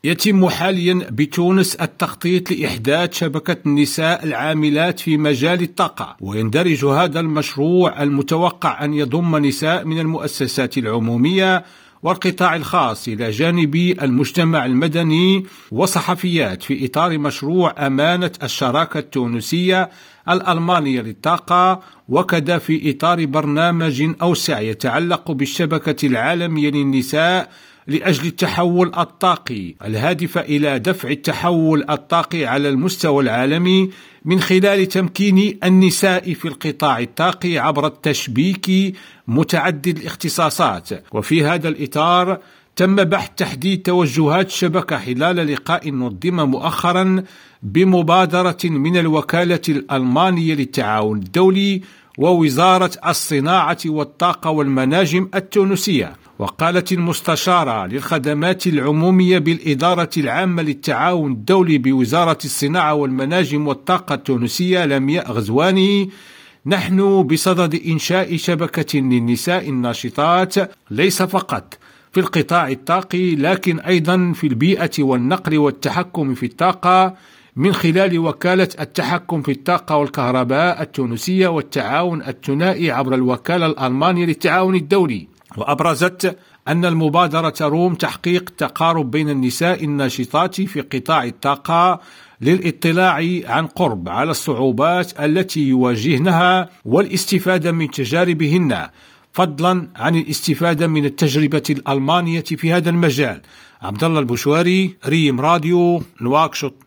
يتم حاليا بتونس التخطيط لإحداث شبكة النساء العاملات في مجال الطاقة، ويندرج هذا المشروع المتوقع أن يضم نساء من المؤسسات العمومية والقطاع الخاص إلى جانب المجتمع المدني وصحفيات في إطار مشروع أمانة الشراكة التونسية الألمانية للطاقة، وكذا في إطار برنامج أوسع يتعلق بالشبكة العالمية للنساء لأجل التحول الطاقي الهادف إلى دفع التحول الطاقي على المستوى العالمي من خلال تمكين النساء في القطاع الطاقي عبر التشبيك متعدد الاختصاصات. وفي هذا الإطار تم بحث تحديد توجهات الشبكة خلال لقاء نظم مؤخرا بمبادرة من الوكالة الألمانية للتعاون الدولي ووزارة الصناعة والطاقة والمناجم التونسية. وقالت المستشارة للخدمات العمومية بالإدارة العامة للتعاون الدولي بوزارة الصناعة والمناجم والطاقة التونسية لمياء غزواني: نحن بصدد إنشاء شبكة للنساء الناشطات ليس فقط في القطاع الطاقي لكن أيضا في البيئة والنقل والتحكم في الطاقة من خلال وكالة التحكم في الطاقة والكهرباء التونسية والتعاون الثنائي عبر الوكالة الألمانية للتعاون الدولي. وأبرزت أن المبادرة تروم تحقيق تقارب بين النساء الناشطات في قطاع الطاقة للاطلاع عن قرب على الصعوبات التي يواجهنها والاستفادة من تجاربهن، فضلا عن الاستفادة من التجربة الألمانية في هذا المجال. عبد الله البشواري، ريم راديو، نواكشوط.